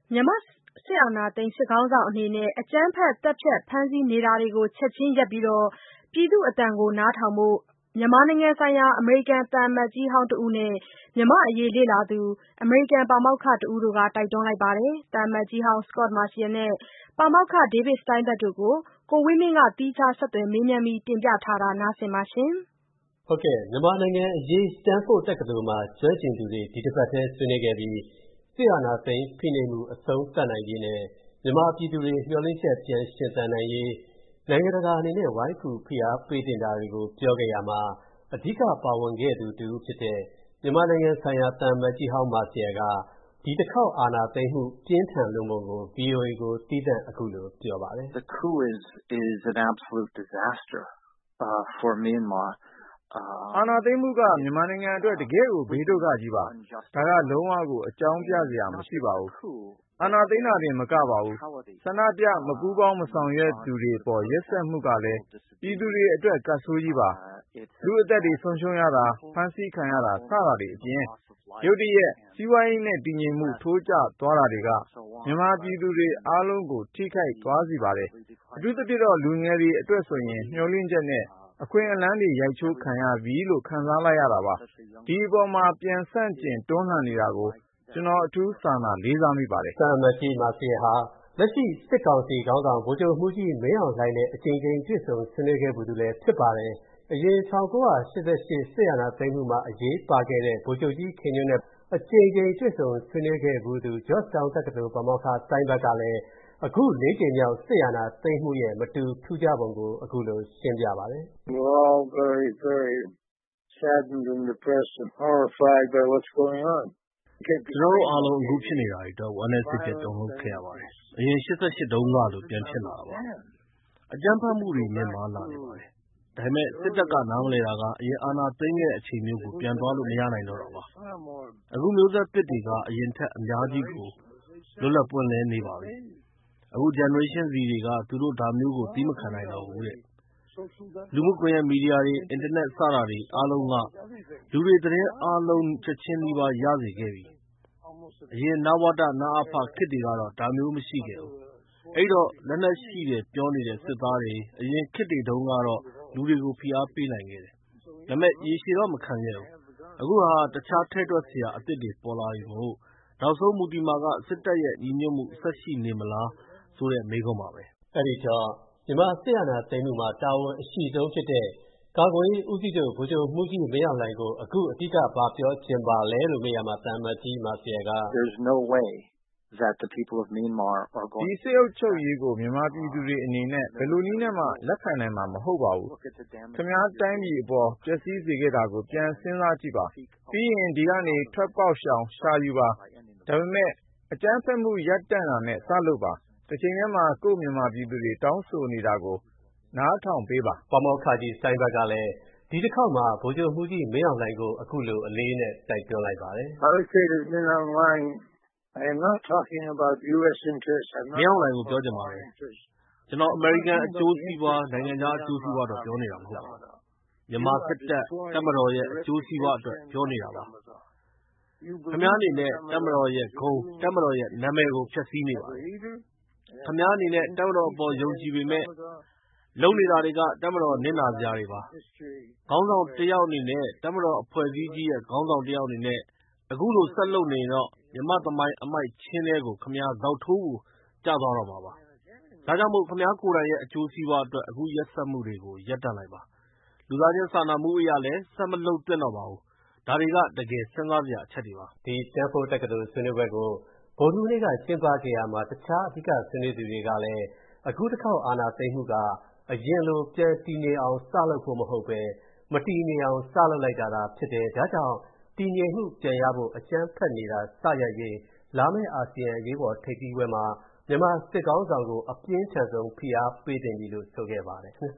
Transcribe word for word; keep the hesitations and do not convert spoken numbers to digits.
မြန်မာစစ်အာဏာသိမ်းစစ်ခေါင်းဆောင်အနေနဲ့ အကြမ်းဖက်သတ်ဖြတ်ဖမ်းဆီးနေတာတွေကို ချက်ချင်းရပ်ပြီး ပြည်သူ့အသံကိုနားထောင်ဖို့ မြန်မာနိုင်ငံဆိုင်ရာ အမေရိကန်သံအမတ်ကြီးဟောင်းတဦးနဲ့ မြန်မာ့အရေးလေ့လာသူ အမေရိကန်ပါမောက္ခတဦးတို့က တိုက်တွန်းလိုက်ပါတယ်။ သံအမတ်ကြီးဟောင်း Scot Marciel နဲ့ ပါမောက္ခ David Steinberg တို့ကို ကိုဝင်းမင်းက သီးခြားဆက်သွယ်မေးမြန်းပြီး တင်ပြထားပါတယ်။ဟုတ်ကဲ့မြန်မာနိုင်ငံအရေး Stanford တက္ကသိုလ်မှာကျွမ်းကျင်သူတွေဒီတစ်ပတ်ထဲဆွေးနွေးခဲ့ပြီးစစ်အာဏာသိမ်းဖိနှိပ်မှုအဆုံးသတ်နိုင်ရေးနဲ့မြန်မာပြည်သူတွေမျှော်လင့်ချက်ပြန်ရှင်သန်နိုင်ရေးနိုင်ငံတကာအနေနဲ့ဝိုင်းကူဖိအားပေးတင်တာတွေကိုပြောခဲ့ရမှာအဓိကပါဝင်ခဲ့သူတူဖြစ်တဲ့မြန်မာနိုင်ငံဆိုင်ရာသံအမတ်ကြီးဟောင်း Marciel ကဒီတစ်ခေါက်အာဏာသိမ်းမှုပြင်းထန်လွန်းပုံကို ဗွီအိုအေ ကိုသီးသန့်အခုလိုပြောပါတယ်။ The coup is is an absolute disaster uh for Myanmarအာဏာသိမ်းမှုကမြန်မာနိုင်ငံအတွက်တကယ့်ကိုဘေးဒုက္ခကြီးပါဒါကလုံးဝကိုအကြောင်းပြစရာမရှိပါဘူးအာဏာသိမ်းတာတင်မကပါဘူးဆန္ဒပြမပူးပေါင်းမဆောင်ရွက်သူတွေပေါ်ရက်စက်မှုကလည်းပြည်သူတွေအတွက်ကတ်ဆိုးကြီးပါလူအသက်တွေဆုံးရှုံးရတာဖမ်းဆီးခံရတာစတာတွေအပြင်ရုတ်တရက်စီးပွားရေးနဲ့တည်ငြိမ်မှုထိုးကျသွားတာတွေကမြန်မာပြည်သူတွေအားလုံးကိုထိခိုက်သွားစေပါတယ်အထူးသဖြင့်တော့လူငယ်တွေအတွက်ဆိုရင်မျှော်လင့်ချက်နဲ့အခွင့်အလမ်းတွေရိုက်ချိုးခံရပြီလို့ခံစားလိုက်ရတာပါဒီအပေါ်မှာပြန်ဆန့်ကျင်တွန်းလှန်နေတာကိုကျွန်တော်အထူးစာနာလေးစားမိပါတယ်သံအမတ်ကြီး Marciel ဟာလက်ရှိစစ်ကောင်စီခေါင်းဆောင်ဗိုလ်ချုပ်မှူးကြီးမင်းအောင်လှိုင်နဲ့အကြိမ်ကြိမ်တွေ့ဆုံဆွေးနွေးခဲ့ဘူးသူလည်းဖြစ်ပါတယ်အရင်၁၉၈၈စစ်အာဏာသိမ်းမှုမှာအရေးပါခဲ့တဲ့ဗိုလ်ချုပ်ကြီးခင်ညွန့်နဲ့အကြိမ်ကြိမ်တွေ့ဆုံဆွေးနွေးခဲ့ဘူးသူ Georgetown တက္ကသိုလ်ပါမောက္ခ Steinberg ကလည်းအခုလေးကြိမ်မြောက်စစ်အာဏာသိမ်းမှုရဲ့မတူထူးခြားပုံကိုအခုလိုရှင်းပြပါတယ်။ We're all very very saddened and depressed and horrified by what's going on ကျွန်တော်တို့အားလုံးအခုဖြစ်နေတာတွေတော့ဝမ်းနည်းစိတ်ပျက်တုန်လှုပ်ခဲ့ရပါတယ်အရင်၈၈တုန်းကလိုပြန်ဖြစ်လာတာပါအကြမ်းဖက်မှုတွေမြင့်မားလာနေပါတယ်ဒါပေမဲ့စစ်တပ်ကနားမလည်တာကအရင်အာဏာသိမ်းခဲ့တဲ့အချိန်မျိုးကိုပြန်သွားလို့မရနိုင်တော့တာပါအခုမျိုးဆက်သစ်တွေကအရင်ထက်အများကြီးကိုလွတ်လပ်ပွင့်လင်းနေပါပြီအခု Generation Z တွေကသူတို့ဒါမျိုးကိုသီးမခံနိုင်တော့ဘူးတဲ့လူမှုကွန်ရက်မီဒီယာတွေအင်တာနက်စတာတွေအားလုံးကလူတွေသတင်းအားလုံးချက်ချင်းနီးပါးရစေခဲ့ပြီအရင်နဝတနအဖခေတ်တွေကတော့ဒါမျိုးမရှိခဲ့ဘူးအဲ့တော့လက်နက်ရှိတယ်ပြောနေတဲ့စစ်သားတွေအရင်ခေတ်တွေတုန်းကတော့လူတွေကိုဖိအားပေးနိုင်ခဲ့တယ်ဒါပေမဲ့ရေရှည်တော့မခံခဲ့ဘူးအခုဟာတခြားထဲတွက်စရာအသစ်တွေပေါ်လာပြီမို့နောက်ဆုံးမူတည်မှာကစစ်တပ်ရဲ့ညီညွတ်မှုဆက်ရှိနေမလားဆိုတဲ့မေးခွန်းပါပဲအဲ့ဒီတော့မြန်မာစစ်အာဏာသိမ်းမှုမှာတာဝန်အရှိဆုံးဖြစ်တဲ့ကာကွယ်ရေးဦးစီးချုပ်ဗိုလ်ချုပ်မှူးကြီးမင်းအောင်လှိုင်ကိုအခုအဓိကဘာပြောချင်ပါလဲလို့မေးရမှာသံအမတ်ကြီး Marciel က There's no way that the people of Myanmar are going ဒီစစ်အုပ်ချုပ်ရေးကိုမြန်မာပြည်သူတွေအနေနဲ့ဘယ်လိုနည်းနဲ့မှလက်ခံနိုင်မှာမဟုတ်ပါဘူးခင်ဗျားတိုင်းပြည်အပေါ်ပျက်စီးစေခဲ့တာကိုပြန်စဉ်းစားကြည့်ပါပြီးရင်ဒီကနေထွက်ပေါက်ရှောင်ရှာယူပါဒါပေမဲ့အကြမ်းဖက်မှုရပ်တန့်တာနဲ့စလုပ်ပါတစ်ချိန်တည်းမှာကိုယ့်မြန်မာပြည်သူတွေတောင်းဆိုနေတာကိုနားထောင်ပေးပါပါမောက္ခကြီး Steinberg ကလည်းဒီတစ်ခေါက်မှာဗိုလ်ချုပ်မှူးကြီးမင်းအောင်လှိုင်ကိုအခုလိုအလေးနဲ့တိုက်တွန်းလိုက်ပါတယ် I would say that Min Aung Hlaing I am not talking about U S interests I'm not မင်းအောင်လှိုင်ကိုပြောချင်ပါတယ်ကျွန်တော်အမေရိကန်အကျိုးစီးပွားနိုင်ငံခြားအကျိုးစီးပွားတော့ပြောနေတာမဟုတ်ပါဘူးမြန်မာစစ်တပ်တပ်မတော်ရဲ့အကျိုးစီးပွားအတွက်ပြောနေတာပါခင်ဗျားအနေနဲ့တပ်မတော်ရဲ့ဂုဏ်တပ်မတော်ရဲ့နာမည်ကိုဖျက်ဆီးနေပါတယ်ခင်ဗျားအနေနဲ့တပ်မတော်အပေါ်ယုံကြည်ပေမဲ့လုံနေတာတွေကတပ်မတော်နစ်နာစရာတွေပါခေါင်းဆောင်တယောက်အနေနဲ့တပ်မတော်အဖွဲ့အစည်းကြီးရဲ့ခေါင်းဆောင်တယောက်အနေနဲ့အခုလိုဆက်လုပ်နေတော့မြမသမိုင်းအမိုက်ချင်းတွေကိုခင်ဗျားဇောက်ထိုးကိုကျသွားတော့မှာပါဒါကြောင့်မို့ခင်ဗျားကိုယ်တိုင်ရဲ့အကျိုးစီးပွားအတွက်အခုရက်စက်မှုတွေကိုရပ်တန့်လိုက်ပါလူသားချင်းစာနာမှုအရာလည်းဆက်မလုပ်သင့်တော့ပါဘူးဒါတွေကတကယ်စဉ်းစားစရာအချက်တွေပါဒီ Stanford တက္ကသိုလ်ဆွေးနွေးပွဲကိုဗုဒ္ဓဟူးနေ့ကကျင်းပခဲ့ရမှာတခြားအဓိကဆွေးနွေးသူတွေကလည်းအခုတစ်ခေါက်အာဏာသိမ်းမှုကအရင်လိုပြန်တည်နေအောင်စလုပ်ဖို့မဟုတ်ပဲမတည်နေအောင်စလုပ်လိုက်တာသာဖြစ်တယ်ဒါကြောင့်တည်ငြိမ်မှုပြန်ရဖို့အကြမ်းဖက်နေတာစရပ်ရေးလာမယ့်အာဆီယံအရေးပေါ်ထိပ်သီးပွဲမှာမြန်မာစစ်ကောင်းဆောင်ကိုအပြင်းထန်ဆုံးဖိအားပေးတင်ပြီလို့ဆိုခဲ့ပါတယ်